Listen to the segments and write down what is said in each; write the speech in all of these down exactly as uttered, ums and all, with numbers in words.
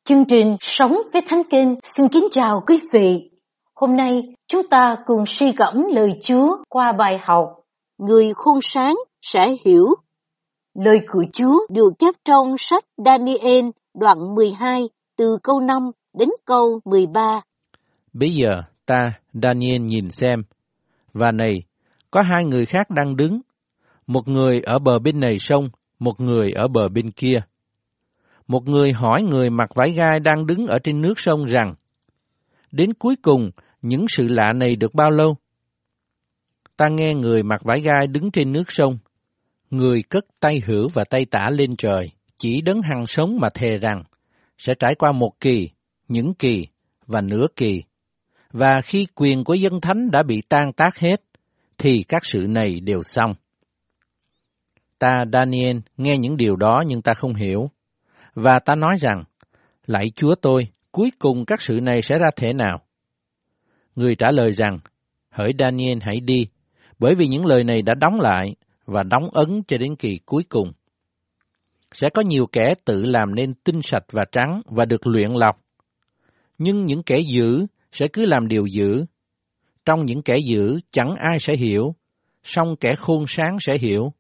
Chương trình Sống với Thánh Kinh xin kính chào quý vị. Hôm nay chúng ta cùng suy gẫm lời Chúa qua bài học Người khôn sáng sẽ hiểu. Lời của Chúa được chép trong sách Daniel đoạn mười hai từ câu năm đến câu mười ba. Bây giờ ta, Daniel nhìn xem, và này, có hai người khác đang đứng, một người ở bờ bên này sông, một người ở bờ bên kia. Một người hỏi người mặc vải gai đang đứng ở trên nước sông rằng, đến cuối cùng, những sự lạ này được bao lâu? Ta nghe người mặc vải gai đứng trên nước sông, người cất tay hữu và tay tả lên trời, chỉ đấng hằng sống mà thề rằng, sẽ trải qua một kỳ, những kỳ và nửa kỳ. Và khi quyền của dân thánh đã bị tan tác hết, thì các sự này đều xong. Ta, Daniel, nghe những điều đó nhưng ta không hiểu. Và ta nói rằng, lạy Chúa tôi, cuối cùng các sự này sẽ ra thế nào? Người trả lời rằng, hỡi Daniel hãy đi, bởi vì những lời này đã đóng lại và đóng ấn cho đến kỳ cuối cùng. Sẽ có nhiều kẻ tự làm nên tinh sạch và trắng và được luyện lọc. Nhưng những kẻ dữ sẽ cứ làm điều dữ. Trong những kẻ dữ chẳng ai sẽ hiểu, song kẻ khôn sáng sẽ hiểu.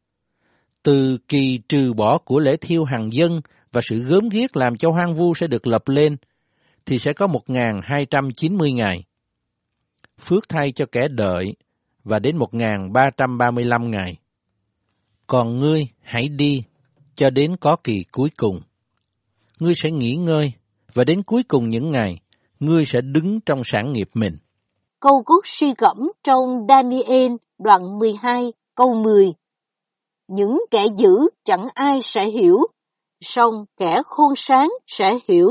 Từ kỳ trừ bỏ của lễ thiêu hằng dân và sự gớm ghiếc làm cho hoang vu sẽ được lập lên, thì sẽ có một nghìn hai trăm chín mươi ngày. Phước thay cho kẻ đợi, và đến một nghìn ba trăm ba mươi lăm ngày. Còn ngươi hãy đi, cho đến có kỳ cuối cùng. Ngươi sẽ nghỉ ngơi, và đến cuối cùng những ngày, ngươi sẽ đứng trong sản nghiệp mình. Câu cốt suy gẫm trong Daniel đoạn mười hai câu mười. Những kẻ dữ chẳng ai sẽ hiểu, song kẻ khôn sáng sẽ hiểu.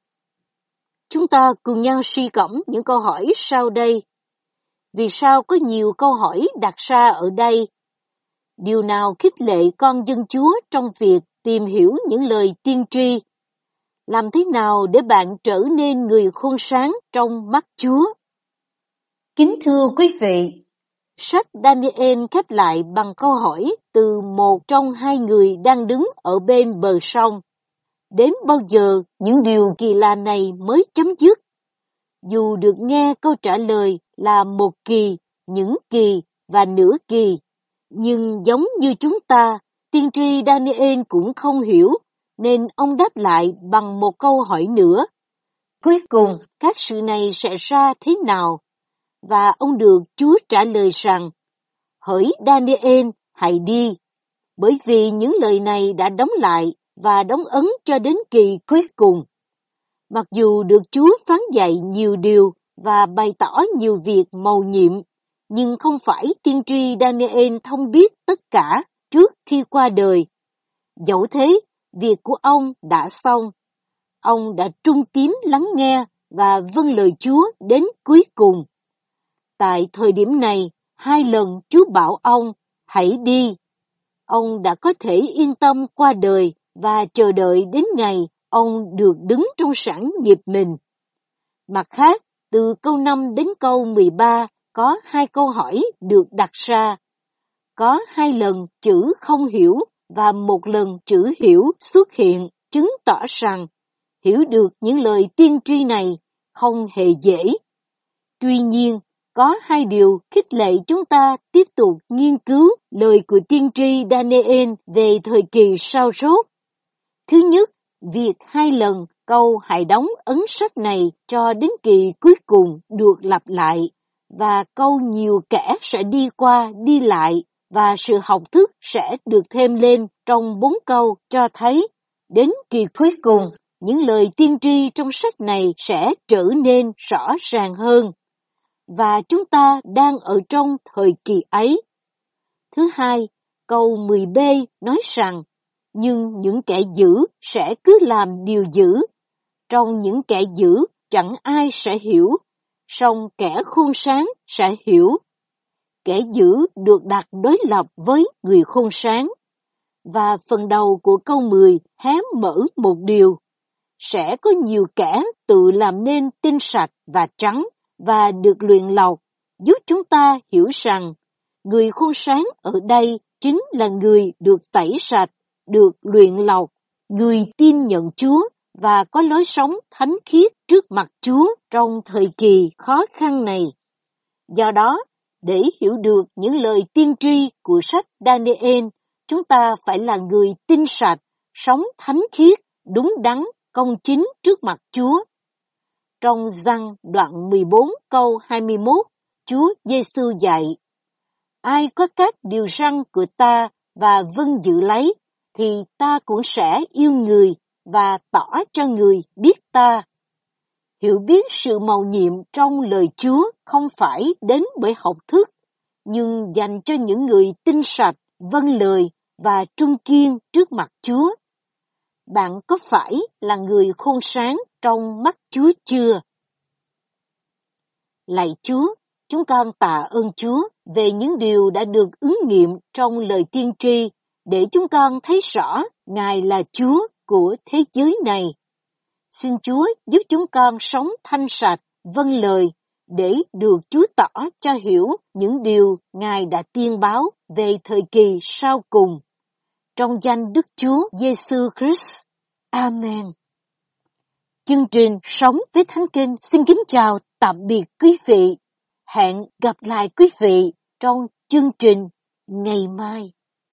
Chúng ta cùng nhau suy gẫm những câu hỏi sau đây. Vì sao có nhiều câu hỏi đặt ra ở đây? Điều nào khích lệ con dân Chúa trong việc tìm hiểu những lời tiên tri? Làm thế nào để bạn trở nên người khôn sáng trong mắt Chúa? Kính thưa quý vị, sách Daniel khép lại bằng câu hỏi từ một trong hai người đang đứng ở bên bờ sông. Đến bao giờ những điều kỳ lạ này mới chấm dứt? Dù được nghe câu trả lời là một kỳ, những kỳ và nửa kỳ, nhưng giống như chúng ta, tiên tri Daniel cũng không hiểu, nên ông đáp lại bằng một câu hỏi nữa. Cuối cùng, các sự này sẽ ra thế nào? Và ông được Chúa trả lời rằng, hỡi Daniel, hãy đi, bởi vì những lời này đã đóng lại và đóng ấn cho đến kỳ cuối cùng. Mặc dù được Chúa phán dạy nhiều điều và bày tỏ nhiều việc mầu nhiệm, nhưng không phải tiên tri Daniel thông biết tất cả trước khi qua đời. Dẫu thế, việc của ông đã xong. Ông đã trung tín lắng nghe và vâng lời Chúa đến cuối cùng. Tại thời điểm này, hai lần Chúa bảo ông, hãy đi. Ông đã có thể yên tâm qua đời và chờ đợi đến ngày ông được đứng trong sản nghiệp mình. Mặt khác, từ câu năm đến câu mười ba có hai câu hỏi được đặt ra. Có hai lần chữ không hiểu và một lần chữ hiểu xuất hiện, chứng tỏ rằng hiểu được những lời tiên tri này không hề dễ. Tuy nhiên, có hai điều khích lệ chúng ta tiếp tục nghiên cứu lời của tiên tri Daniel về thời kỳ sau rốt. Thứ nhất, việc hai lần câu hãy đóng ấn sách này cho đến kỳ cuối cùng được lặp lại, và câu nhiều kẻ sẽ đi qua đi lại, và sự học thức sẽ được thêm lên trong bốn câu cho thấy, đến kỳ cuối cùng, những lời tiên tri trong sách này sẽ trở nên rõ ràng hơn. Và chúng ta đang ở trong thời kỳ ấy. Thứ hai, câu mười b nói rằng, nhưng những kẻ dữ sẽ cứ làm điều dữ. Trong những kẻ dữ chẳng ai sẽ hiểu, song kẻ khôn sáng sẽ hiểu. Kẻ dữ được đặt đối lập với người khôn sáng. Và phần đầu của câu mười hé mở một điều. Sẽ có nhiều kẻ tự làm nên tinh sạch và trắng và được luyện lọc, giúp chúng ta hiểu rằng người khôn sáng ở đây chính là người được tẩy sạch, được luyện lọc, người tin nhận Chúa và có lối sống thánh khiết trước mặt Chúa trong thời kỳ khó khăn này. Do đó, để hiểu được những lời tiên tri của sách Daniel, chúng ta phải là người tinh sạch, sống thánh khiết, đúng đắn, công chính trước mặt Chúa. Trong Giăng đoạn mười bốn câu hai mươi mốt, Chúa Giêsu dạy: ai có các điều răn của ta và vâng giữ lấy, thì ta cũng sẽ yêu người và tỏ cho người biết ta. Hiểu biết sự mầu nhiệm trong lời Chúa không phải đến bởi học thức, nhưng dành cho những người tinh sạch, vâng lời và trung kiên trước mặt Chúa. Bạn có phải là người khôn sáng trong mắt Chúa chưa? Lạy Chúa, chúng con tạ ơn Chúa về những điều đã được ứng nghiệm trong lời tiên tri, để chúng con thấy rõ Ngài là Chúa của thế giới này. Xin Chúa giúp chúng con sống thanh sạch, vâng lời, để được Chúa tỏ cho hiểu những điều Ngài đã tiên báo về thời kỳ sau cùng. Trong danh Đức Chúa Giêsu Christ. Amen. Chương trình Sống với Thánh Kinh xin kính chào tạm biệt quý vị. Hẹn gặp lại quý vị trong chương trình ngày mai.